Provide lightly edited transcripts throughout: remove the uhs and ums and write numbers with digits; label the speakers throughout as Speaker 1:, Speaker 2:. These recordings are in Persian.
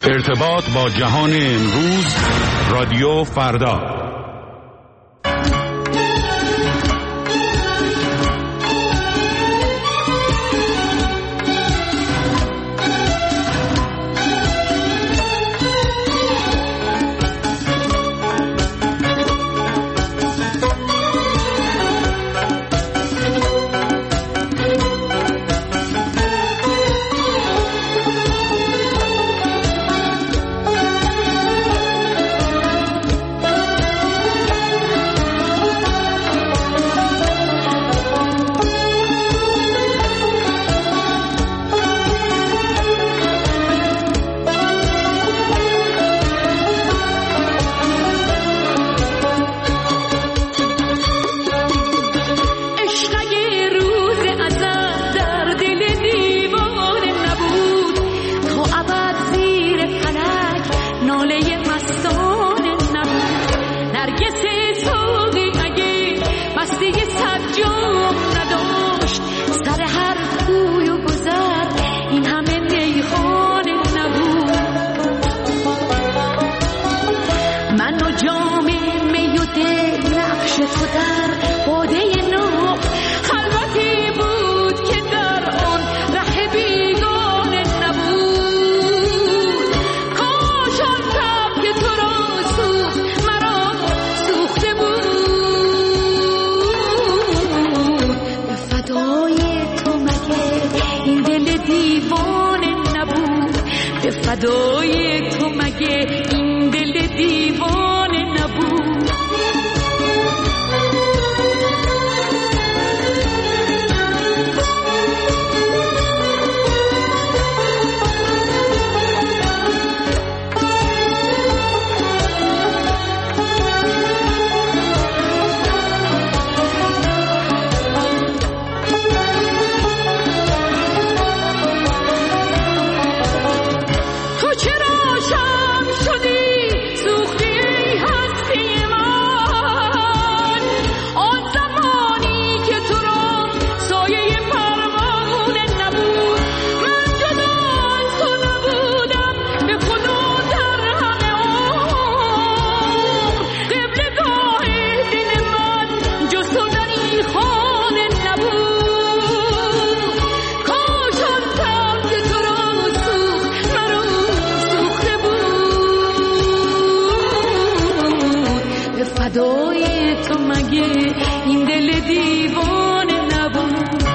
Speaker 1: ارتباط با جهان امروز، رادیو فردا.
Speaker 2: فدای تو مگه این دل دیوانه نبود. فدای تو مگه این دل دیوانه نبود.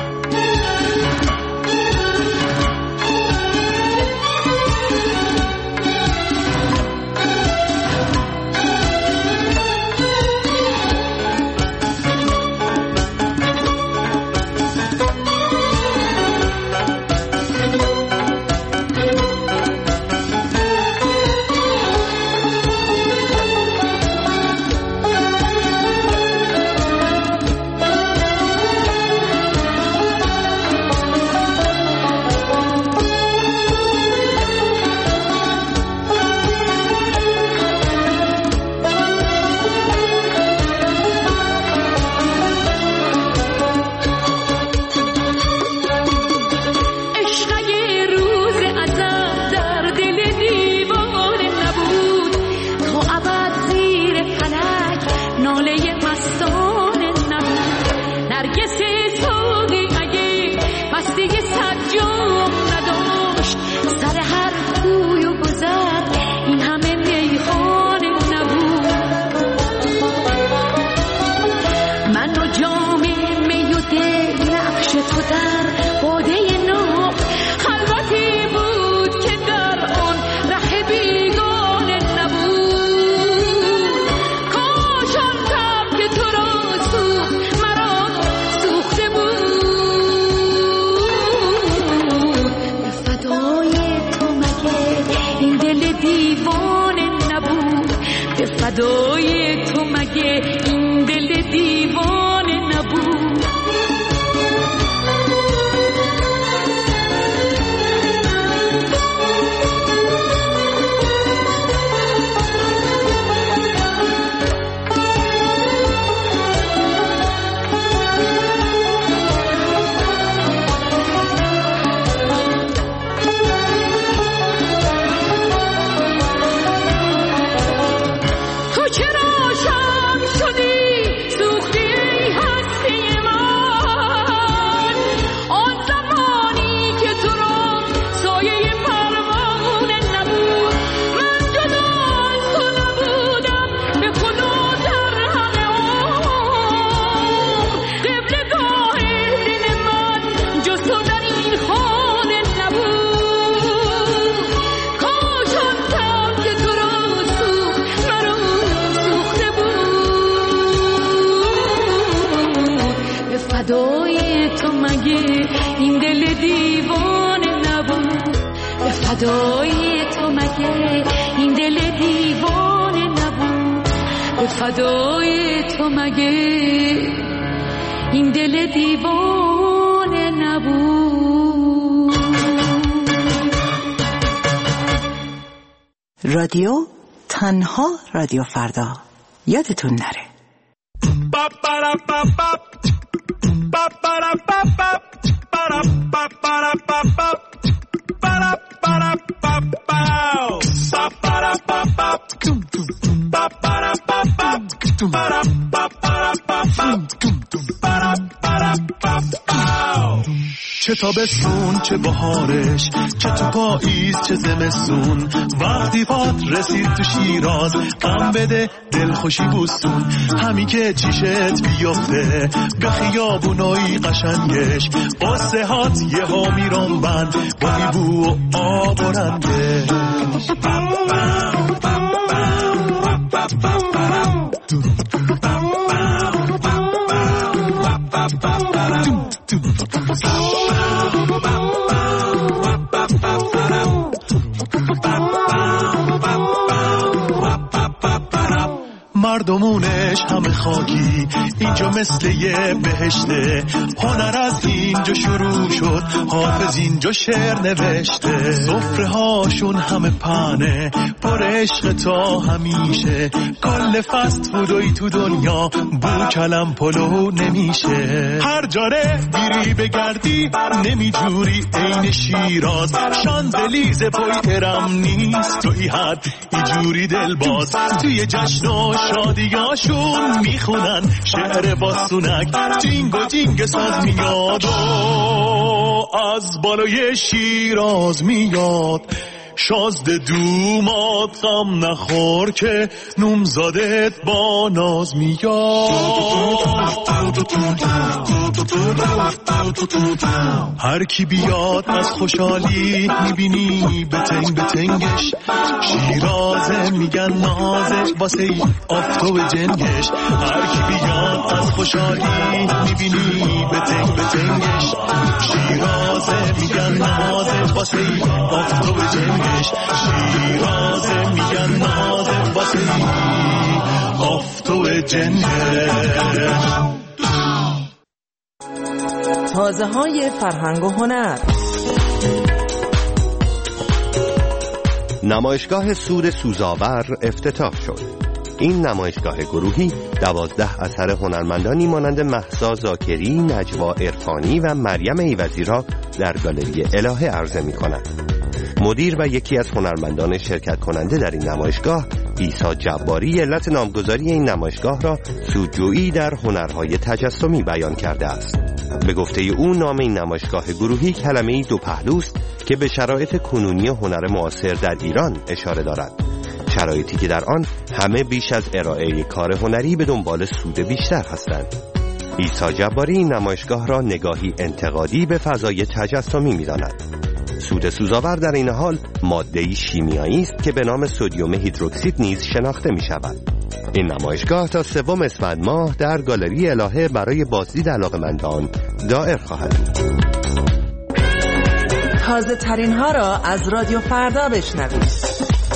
Speaker 2: فدای تو مگه این دل دیوانه نبود. فدای تو مگه این دل دیوانه نبود؟ به فدای تو مگه این دل دیوانه نبود؟
Speaker 3: رادیو تنها رادیو فردا، یادتون نره.
Speaker 4: چه تابستون چه بهارش، چه تو پاییز چه زمستون، وقتی پات رسید تو شیراز غم بده دلخوشی بوستون. همی که چیشت بیفته به خیابونای قشنگش، قصه هات یه ها میرون بند با بو و آب و رنگش. مردمونش همه خاکی، اینجا مثل یه بهشته. هنر از اینجا شروع شد، حافظ اینجا شعر نوشته. سفره هاشون همه پنه پر عشق تا همیشه. کل فست فودوی تو دنیا بو کلم پلو نمیشه. هر جاره بیری بگردی نمیجوری عین شیراز. شانزلیزه پای ارم نیست توی حد اینجوری دل باز. توی جشن و شادیاشون میخونن شعر باسونک، جینگ و جینگ ساز میاد و از بالای شیراز میاد. شازده دومات غم نخور که نومزادت با ناز میاد. هر کی بیاد از خوشحالی میبینی بتنگ بتنگش. شیرازه میگن نازه واسه آفتاب جنگش. هر کی بیاد از خوشحالی میبینی بتنگ بتنگش. شیرازه میگن نازه واسه آفتاب جنگش. شیرازه میگن نازه واسه آفتاب جنگش.
Speaker 3: تازه های فرهنگ و هنر.
Speaker 5: نمایشگاه سور سوزآور افتتاح شد. این نمایشگاه گروهی 12 اثر هنرمندانی مانند مهسا زاکری، نجوا عرفانی و مریم ایوزی را در گالری الهه عرضه می کند. مدیر و یکی از هنرمندان شرکت کننده در این نمایشگاه، عیسی جباری، علت نامگذاری این نمایشگاه را سودجویی در هنرهای تجسمی بیان کرده است. به گفته او نام این نمایشگاه گروهی کلمه‌ای دو پهلوست که به شرایط کنونی هنر معاصر در ایران اشاره دارد. شرایطی که در آن همه بیش از ارائه کار هنری به دنبال سود بیشتر هستند. عیسی جباری این نمایشگاه را نگاهی انتقادی به فضای تجسمی می‌داند. سود سوزآور در این حال ماده‌ای شیمیایی است که به نام سدیم هیدروکسید نیز شناخته می‌شود. این نمایشگاه تا 3 اسفند ماه در گالری الهه برای بازدید علاقه‌مندان دائر خواهد بود.
Speaker 3: تازه ترین ها را از رادیو فردا بشنوید.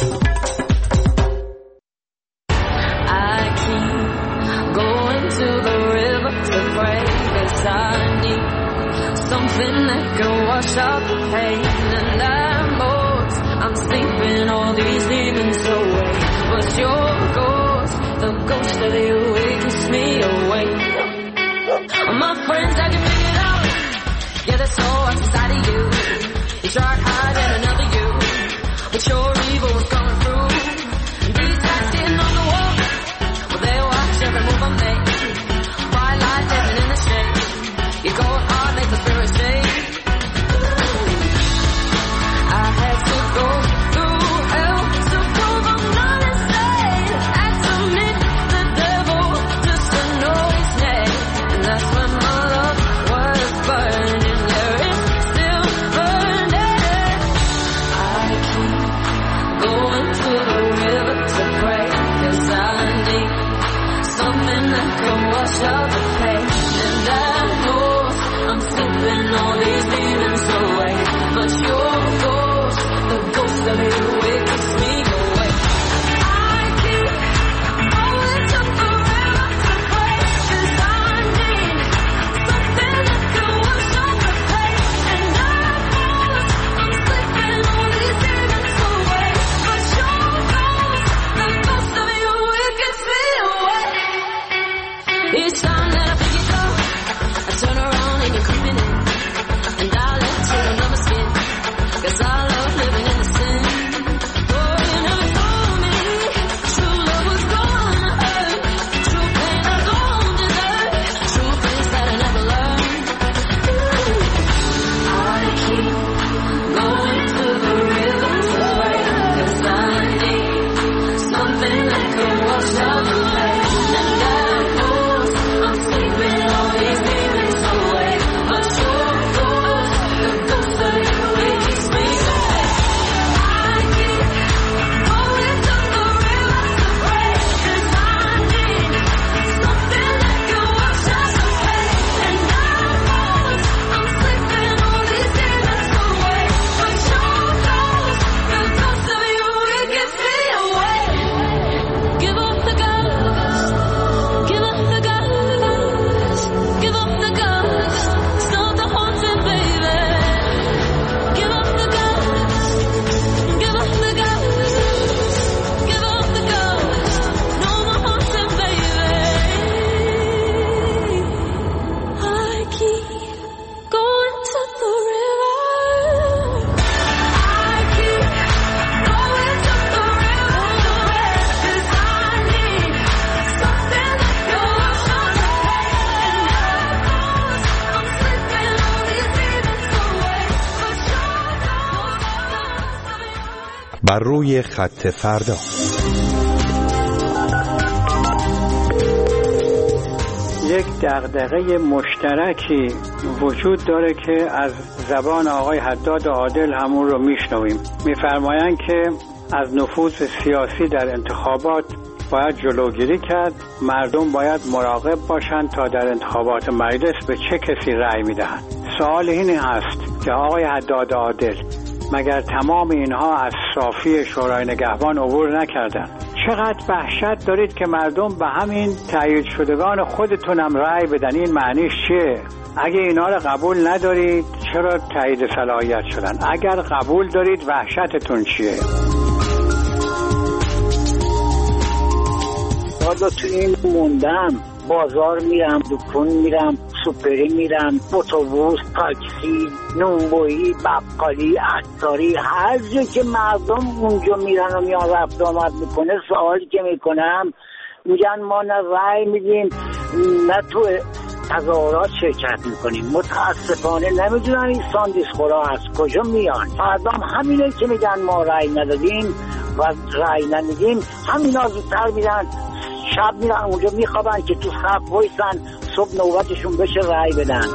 Speaker 2: Something that can wash out the pain, and I'm sleeping all these demons away. But your ghost, the ghost of you, it keeps me awake. My friends, I can figure it out. Yeah, that's all what's inside of you. You tried hiding another you, but your evil was coming through. And these guys sitting on the wall, well, they watch every move I make. White light dancing in the shade. You go hard, make the spirit stay. I had to go through hell to prove I'm not insane. I had to meet the devil just to know his name. And that's when my love was burning. There it's still burning. I keep going to the river to pray, 'cause I need something that can wash out the pain. And I know I'm sleeping all these demons away, but your ghost, the
Speaker 5: بر روی خط فردا.
Speaker 6: یک دغدغه مشترکی وجود داره که از زبان آقای حداد عادل همون رو میشنویم. میفرمایند که از نفوذ سیاسی در انتخابات باید جلوگیری کرد. مردم باید مراقب باشند تا در انتخابات مجلس به چه کسی رأی میدهند. سوال این هست که آقای حداد عادل، مگر تمام اینها از صافی شورای نگهبان عبور نکردند؟ چقدر وحشت دارید که مردم به همین تایید شدگان خودتونم رأی بدن؟ این معنیش چیه؟ اگه اینا رو قبول ندارید چرا تایید صلاحیت شدن؟ اگر قبول دارید وحشتتون چیه؟
Speaker 7: حالا تو این موندم، بازار میرم، دکون میرم، سوپری میرم، اتوبوس، تاکسی، نونبویی، بقالی، عطاری، هر جا که مردم اونجا میرن و میان رفت آمد میکنه، سوالی که میکنم میگن ما نه رأی میدیم نه تو تظاهرات شرکت میکنیم. متاسفانه نمیدونم این ساندیس خورا از کجا میان. مردم همینه که میگن ما رأی ندادیم و رأی نمیدیم، همینا زودتر میرن، شب میرن اونجا میخوابن که تو صف وایسن صبح نوبتشون بشه رأی بدن.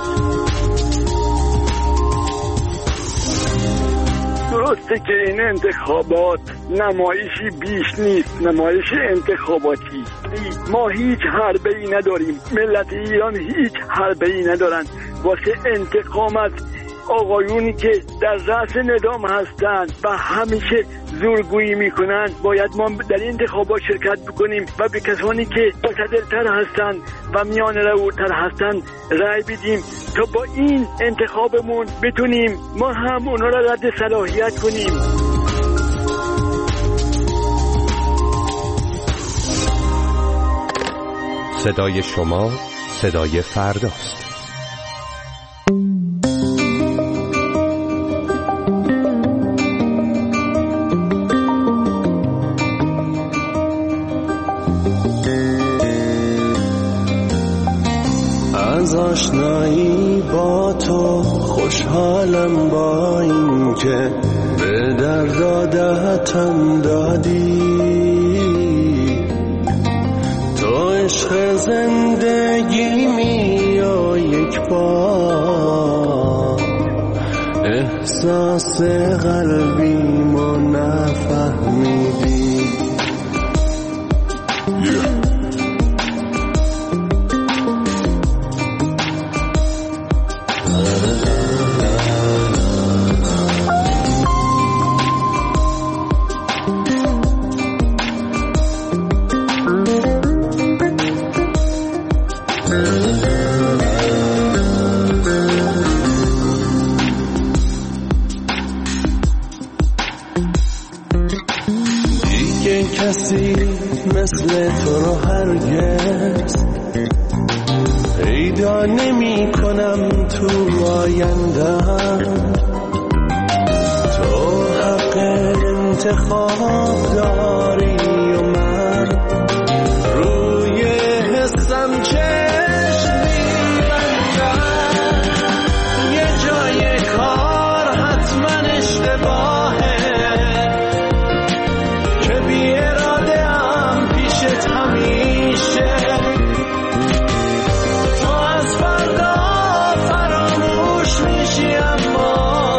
Speaker 8: درسته که این انتخابات نمایشی بیش نیست، نمایش انتخاباتی. ما هیچ حربه‌ای نداریم، ملت ایران هیچ حربه‌ای ندارن واسه انتقام از آقایونی که در رأس نظام هستند و همیشه زورگویی میکنن. باید ما در این انتخابات شرکت بکنیم و به کسانی که متعدل‌تر هستند و میان روتر هستند رأی بدیم تا با این انتخابمون بتونیم ما هم اونا را رد صلاحیت کنیم.
Speaker 5: صدای شما صدای فرداست.
Speaker 9: از آشنایی با تو خوشحالم، با این که به درد عادتم دادی. تو عشق زندگیمی و یک بار احساس قلبیمو نفهمیدی. کسی مثل تو رو هرگز پیدا نمی کنم تو آینده‌ام. تو حق انتخاب داری و من روی حسم چشم می‌بندم. یه جای کار حتما اشتباهه که بی اراده هم پیشت همیشه. تو از فردا فراموش میشی اما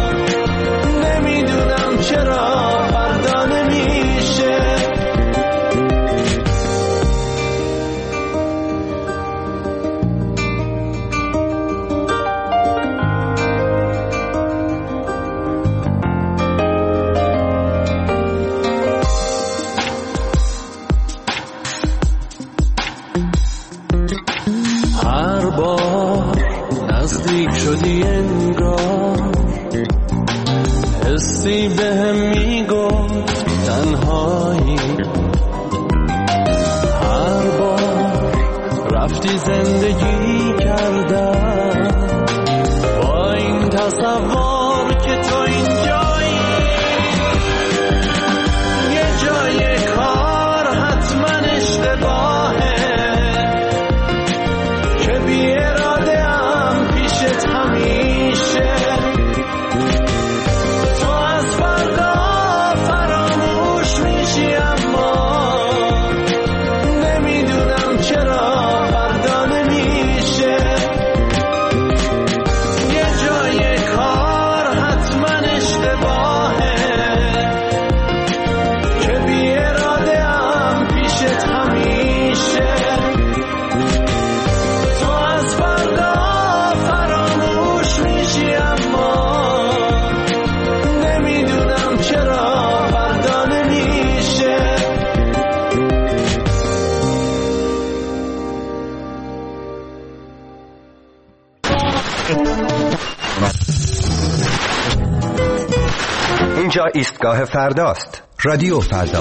Speaker 9: نمیدونم چرا فردا نمیشه. هر بار نزدیک شدی انگار حسی بهم میگفت تنهایی. هر بار رفتی زندگی کردم با این تصور که تو اینجایی. یه جای کار حتما اشتباهه که بی اراده هم پیشت همیشه. تو از فردا
Speaker 5: اینجا ایستگاه فرداست. رادیو فردا.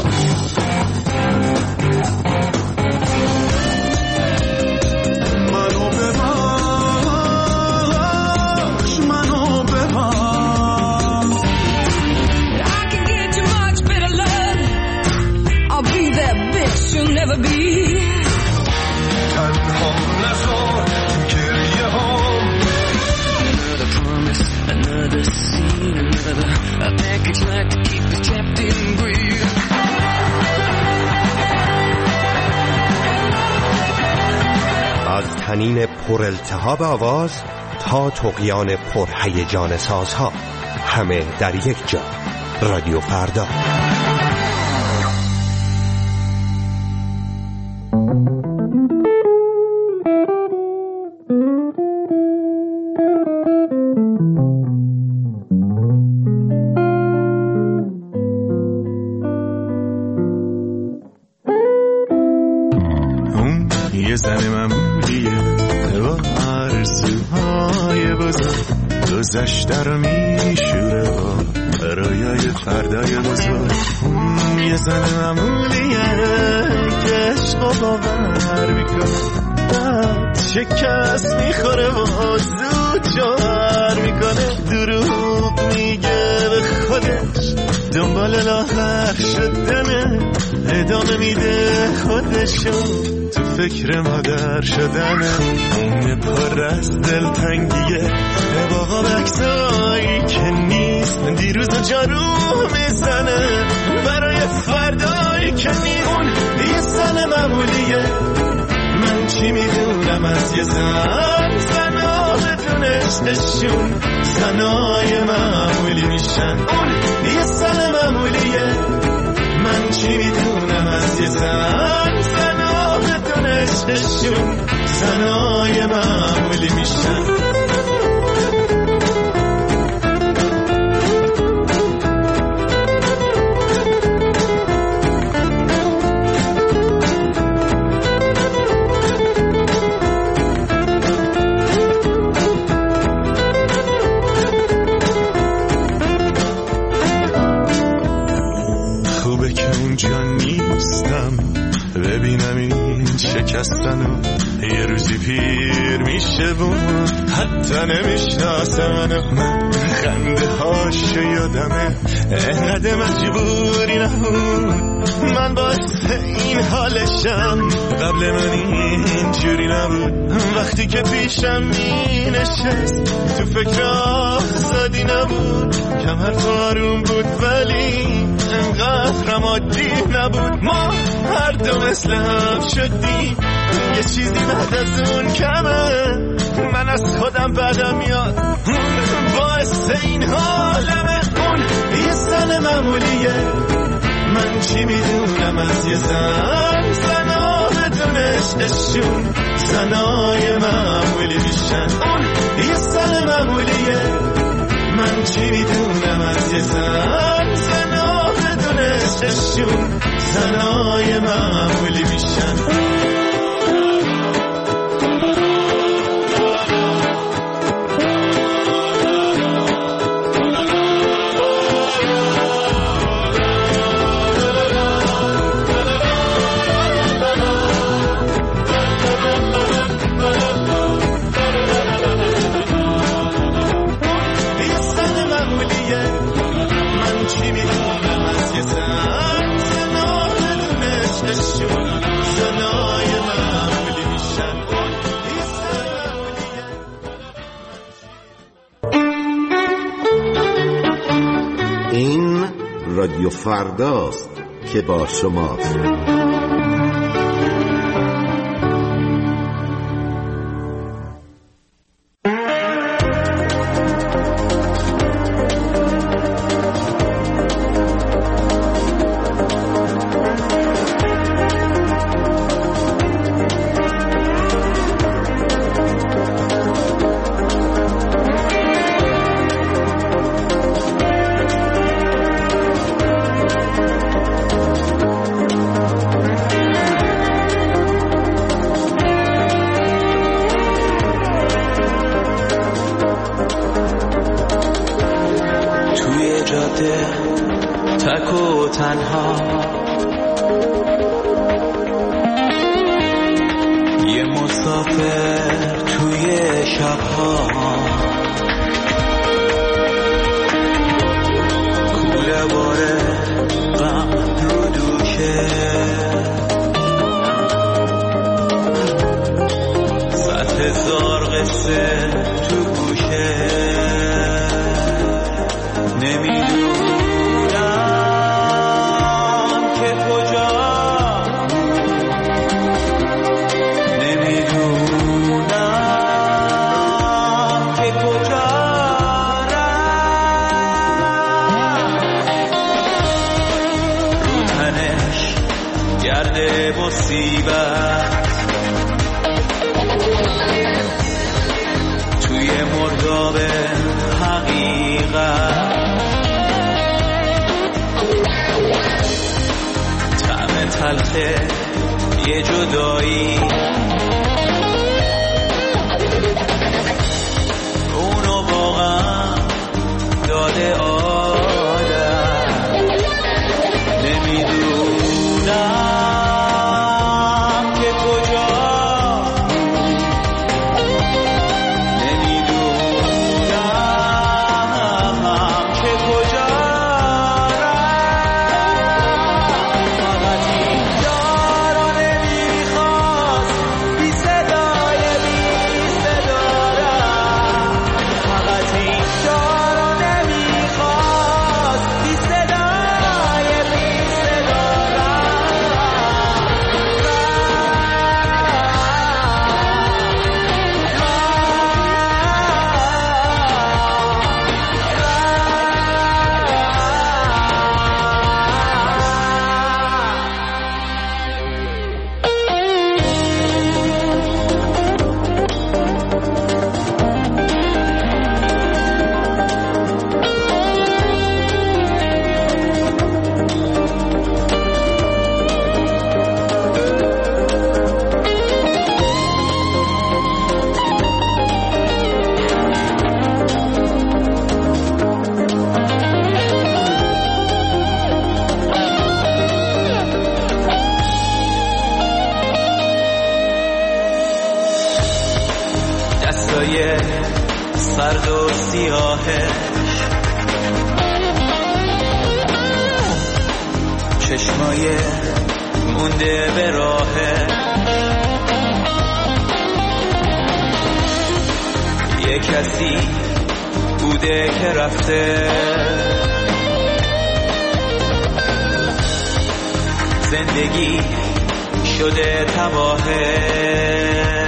Speaker 5: از طنین پر التهاب آواز تا طغیان پر هیجان سازها، همه در یک جا. رادیو فردا.
Speaker 4: زن معمولیه با آرزوهای بزرگ، گذشته رو میشوره با رویای فردای بزرگ. یه زن معمولیه که عشق و باور میکنه، بعد شکست میخوره و زود جوهر میکنه. دروغ میگه به خودش، دنبال لاغر شدنه، ادامه میده خودشو تو فکر مادر شدنه. اون پر از دلتنگیه باقا بکسایی که نیست، دیروز و جارو میزنه برای فردایی که نیست. اون یه زن معمولیه، من چی میدونم از یه زن. زنها بدون عشقشون زنای معمولی میشن. اون یه زن معمولیه، من چی میدونم از یه زن. زنها بدون عشقشون زنای معمولی میشن. ببینم این شکستنو یه روزی پیر میشه و حتی نمیشناسم. من خنده هاشو یادمه، انقدر مجبوری نبود، من باعث این حالشم. قبل من اینجوری نبود، وقتی که پیشم می نشست تو فکر آزادی نبود. کمر آروم بود ولی انقدر عادی نبود. ما هر دو مثل هم شدیم، یه چیزی بعد از اون کمه. من از خودم بدم میاد، باعث این حالمه. اون یه زن معمولیه، من چی میدونم از یه زن. زنها بدون عشقشون زنای معمولی میشن. اون یه زن معمولیه، من چی میدونم از یه زن. زنها بدون عشقشون زنای معمولی میشن.
Speaker 10: این رادیو فرداست که با شماست.
Speaker 9: تک و تنها، یه مسافر توی شبها، کوله باره غم رو دوشه، 100,000 قصه تو گوشه، نمیدونم که کجا، نمیدونم که کجا رفت، رو تنش گرده مصیبت، توی مرداب حقیقت، طعم تلخه یه جدایی، اونو واقعا داده آدم، نمیدونم که کجا، سرد و سیاهش، چشمای مونده به راهه، یه کسی بوده که رفته، زندگی شده تباهه،